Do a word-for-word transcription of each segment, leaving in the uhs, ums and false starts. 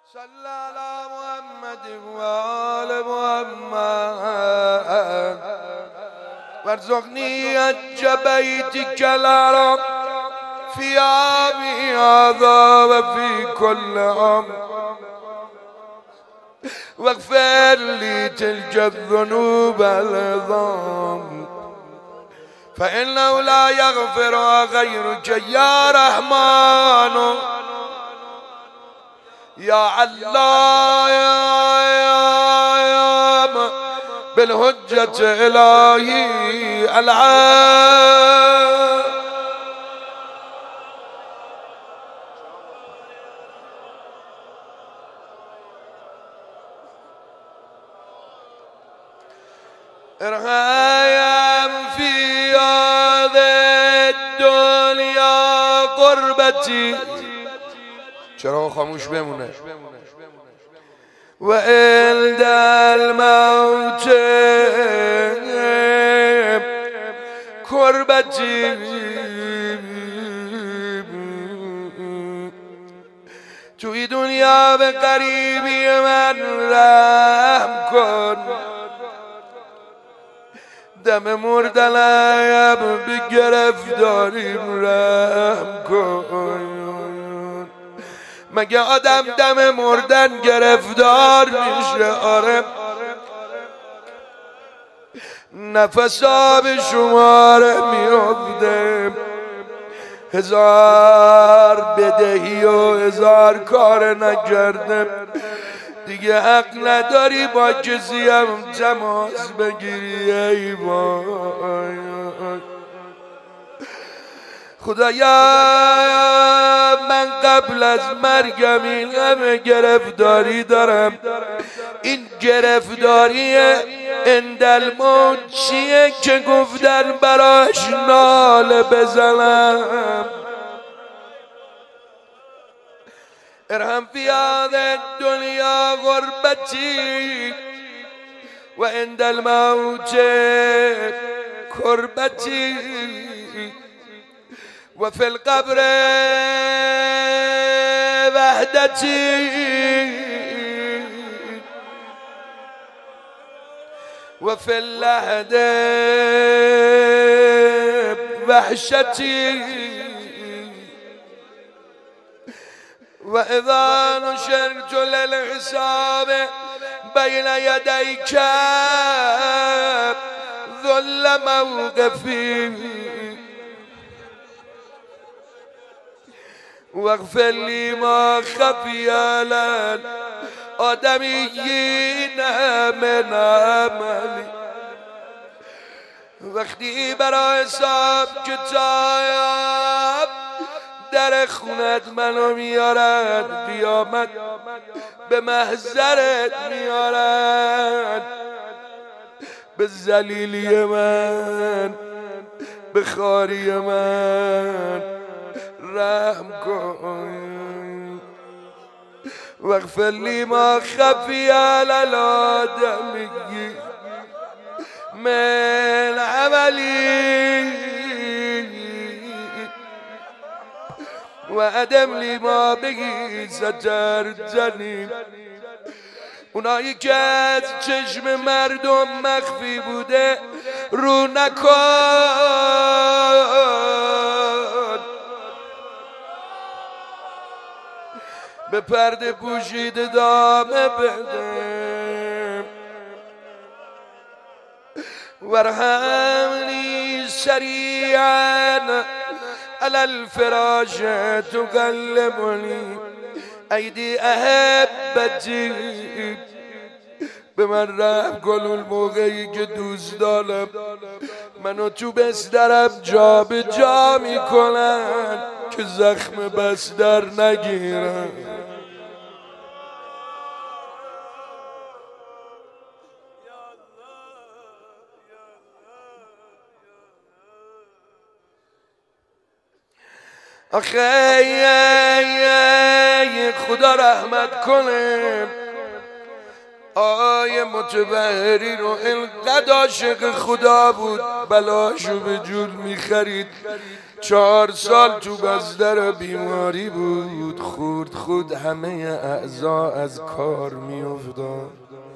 صلى على محمد وآل محمد وارزقني أج بيتك الحرام في عامي هذا وفي كل عام واغفر لي تلك الذنوب العظام فإنه لا يغفرها غيرك يا رحمن يا علام بالحجة إلهي العام ارحم في هذه الدنيا قربتي چرا خاموش بمونه و عند الموت کربتی توی دنیا به قریبی من رحم کن دم مردنم به گرفتاریم رحم کن مگه آدم دم مردن گرفتار میشه؟ آره نفسا به شماره میافته هزار بدهی و هزار کار نکرده دیگه حق نداری با کسی هم تماس بگیری ای وای خدایا من قبل از مرگم این همه گرفتاری دارم این گرفتاری اندالموت چیه که گفتن براش ناله بزنم ارحم فی هذه الدنیا غربتی و اندالموت کربتی وفي القبر وحدتي وفي اللحد وحشتي وإذا نشرت للحساب بين يديك ذل موقفي واغفر لي ما خفي على الآدميين من عملي وقتی برای حساب کتاب در خونت منو میارد قیامت به محضرت میارد به ذلیلی من به خواری من رحم کن واغفر لي ما خفي على الآدمي من عملي وأدم لي ما به سترتني اونایی که از چشم مردم مخفی بوده رو نکن به پرده پوشیده دامه بده وارحمنی سریعا علی الفراش تقلبنی ایدی احبتی به من رحم کن اون موقعی که دوست دارم منو تو بسترم جا به جا میکنن که زخم بستر نگیرم آخه خدا رحمت کنه آقای متبهری رو اینقدر عاشق خدا بود بلاشو به جور میخرید چهار سال تو بستر بیماری بود، خورد خود همه اعضا از کار می افتاد.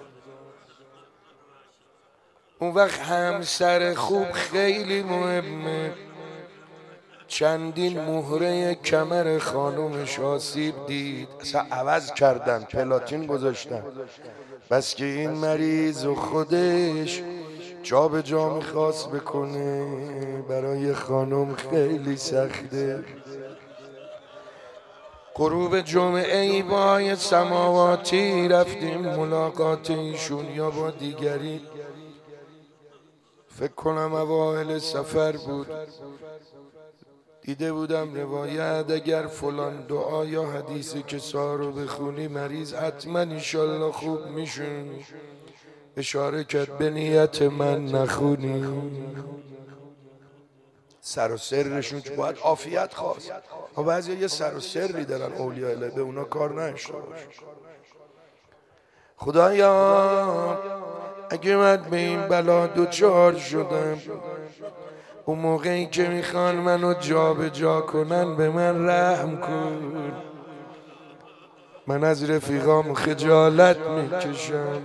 اون وقت همسر خوب خیلی مهمه. چندین مهره کمر خانومش آسیب دید، اصلا عوض کردن، پلاتین گذاشتن، بس که این مریض و خودش جا به جا میخواست بکنه. برای خانم خیلی سخته. غروب جمعه ای با سماواتی رفتیم ملاقات ایشون یا با دیگری، فکر کنم اوائل سفر بود. دیده بودم روایت اگر فلان دعا یا حدیثی که سارو بخونی مریض حتما انشالله خوب میشون. اشاره کرد به نیت من نخونی. سر و سرشون باید عافیت خواست. و بعضی یه سر و سری دارن اولیاء الله، به اونا کار نشته باش. خدایا اگه من به این بلا دوچار شدم، اون موقعی که میخوان منو جا به جا کنن به من رحم کن. من از رفیقام خجالت میکشم.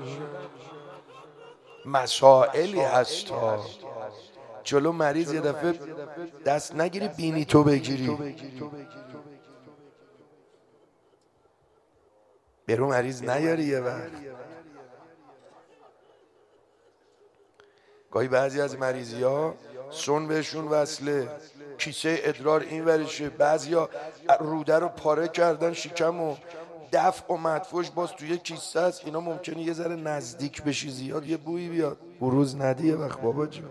مسائلی هست ها، جلو مریض یه دفعه دست نگیری بینی تو بگیری، برو مریض نیاری. یه وقت گاهی بعضی از مریضی ها سون بهشون وصله، کیسه ادرار این ورشه، بعضی ها روده رو پاره کردن شکم و دفع و مدفوش باز توی کیسه است. اینا ممکنه یه ذره نزدیک بشی زیاد یه بویی بیاد، بروز ندی یه وقت بابا جون.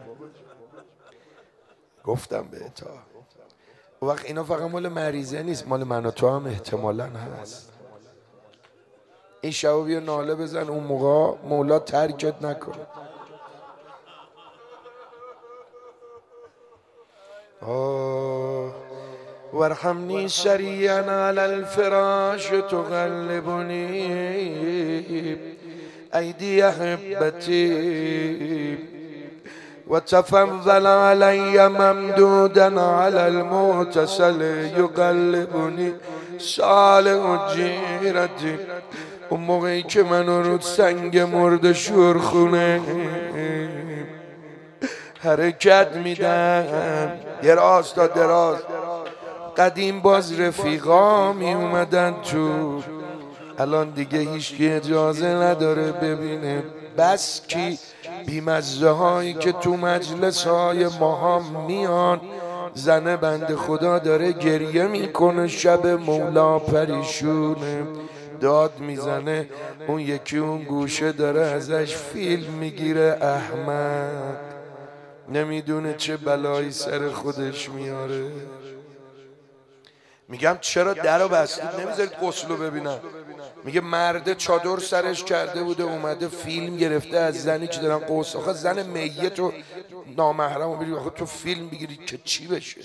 گفتم به تا اون وقت اینا فقط مال مریضه نیست، مال من و تو هم احتمالاً هست. این شبا بیا ناله بزن اون موقع مولا ترکت نکنه. آه وارحمنی سریعا علی الفراش تغلبنی ایدی احبتی و تفضل علی ممدودا علی المعتصل یقلبنی صالح جیرتی. اون موقعی که منو رو سنگ مرد شورخونه حرکت میدن دراز تا دراز. قدیم باز رفیقا می اومدن تو، الان دیگه هیچکی اجازه نداره ببینه. بس کی بیمزه هایی که تو مجلس های ما هم میان. زن بند خدا داره گریه میکنه، شب مولا پریشونه، داد میزنه، اون یکی اون گوشه داره ازش فیلم میگیره. احمق نمیدونه چه بلایی سر خودش میاره. میگم چرا درو بستید نمیذارید غسلو ببینن؟ میگه مرده چادر سرش کرده بوده اومده فیلم گرفته از زنی که دارن غسل. آخه زن میت و نامحرم رو میگی آخه تو فیلم بگیری که چی بشه؟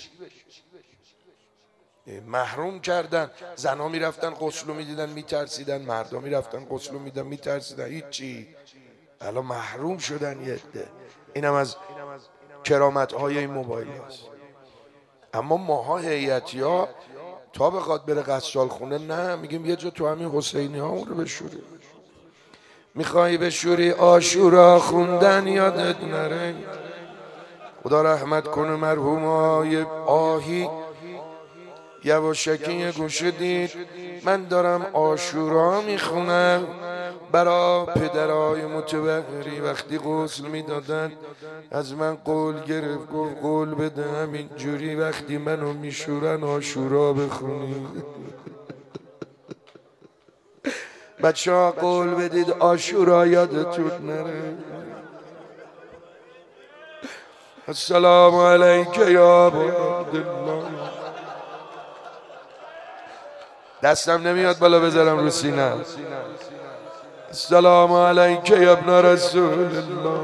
محروم کردن. زنها میرفتن غسلو میدیدن میترسیدن، مردا میرفتن غسلو میدیدن میترسیدن. هیچی، الان محروم شدن یه عده. اینم از کرامت های این موبایل هست. اما ماها هیئتی ها تا بخواد بره غسال خونه نه، میگیم یه جا تو همین حسینی ها اون رو بشوری. میخوایی بشوری عاشورا خوندن یادت نره. خدا رحمت کنه مرحوم های آهی یواشکی یه گوشه دید من دارم عاشورا میخونم برا پدرای متبهری. وقتی غسل میدادن از من قول گرفت، گفت قول بده همین جوری وقتی منو میشورن عاشورا بخونی. بچه ها قول بدید عاشورا یادتون نره. السلام علیک یا عبدالله. دستم نمیاد بالا بذارم رو سینه. السلام علیک یا ابن رسول الله.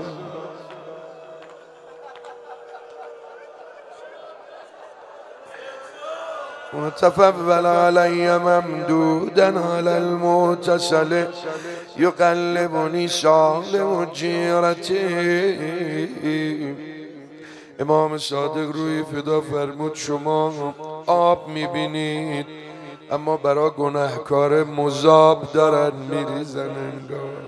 وتفضل علی ممدودا علی المعتصل یقلبنی صالح جیرتی. امام صادق روی فدا فرمود شما آب میبینید اما برای گناهکار مذاب دارن میریزن انگار.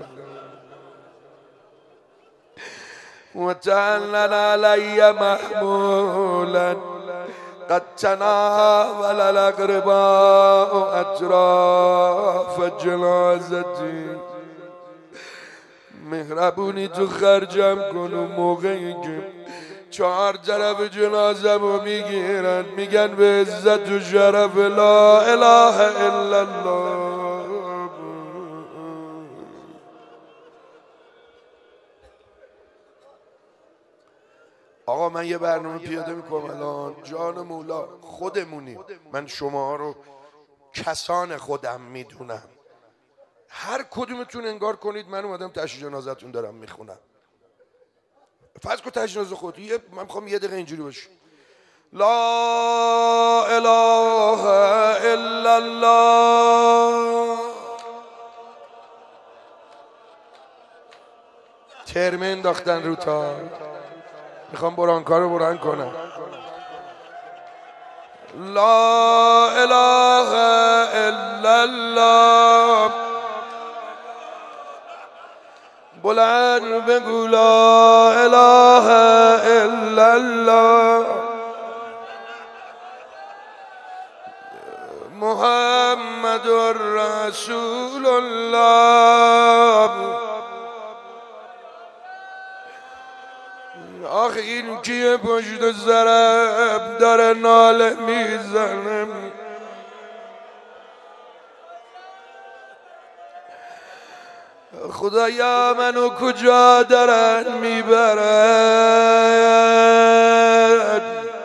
و تعلل علی محمولا قد تناول الاقرباء اطراف جنازتی. مهربونی تو خرجم کن و موقعی که چهار طرف جنازه رو میگیرن میگن به عزت و شرف لا اله الا الله. آقا من یه برنامه پیاده میکنم الان، جان مولا خودمونیم، من شما رو کسان خودم میدونم، هر کدومتون انگار کنید من اومدم تشییع جنازتون دارم میخونم. فرض کن تشییع جنازه خود، من میخوام یه دقیقه اینجوری باشه لا اله الا الله. ترمه انداختن رو تا میخوام برانکار رو بران کنم. لا اله الا الله. بلند بگو لا اله الا الله. محمد رسول الله. آخه این کیه پشت سرم داره ناله میزنه؟ خدایا منو کجا دارن میبرن؟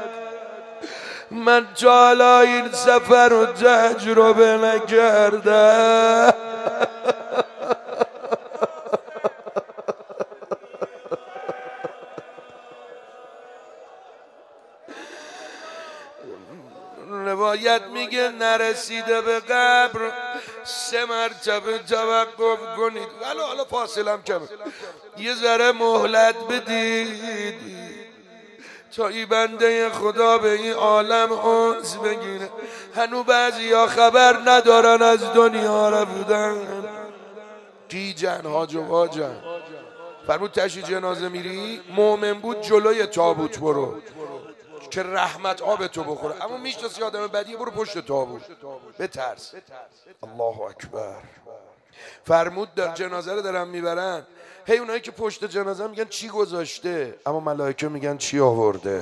من تا حالا این سفر رو تجربه نکردم. روایت میگه نرسیده به قبر سه مرتبه توقف کنید، ولی حالا فاصلم کمه، یه ذره مهلت بدید تا این بنده خدا به این عالم انس بگیره. هنو بعضی ها خبر ندارن از دنیا رفتن. گیجن حاج و واجن. فرمود تشییع جنازه میری مومن بود جلوی تابوت برو که رحمت آب تو بخوره، اما میشناسی آدم بدی برو پشت تابوت بترس. الله اکبر. فرمود در جنازه رو دارن میبرن، هی اونایی که پشت جنازه میگن چی گذاشته، اما ملائکه میگن چی آورده.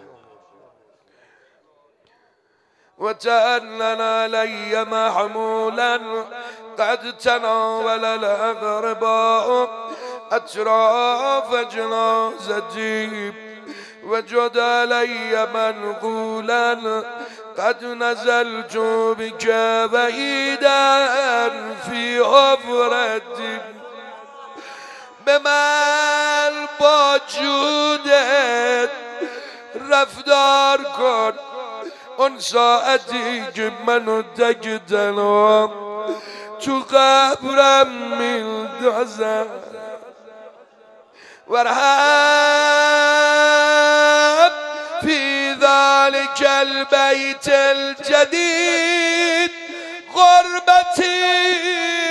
و تعلن علی محمولا قد تناول الاقرباء اطراف جنازتی وجد علی منقولا قد نزلت بك بعیدا فی حفرتی. به من با جودت رفتار کن اون ساعتی که منو تک تنها تو قبرم میندازم. ورحم فی ذلك البیت الجدید غربتی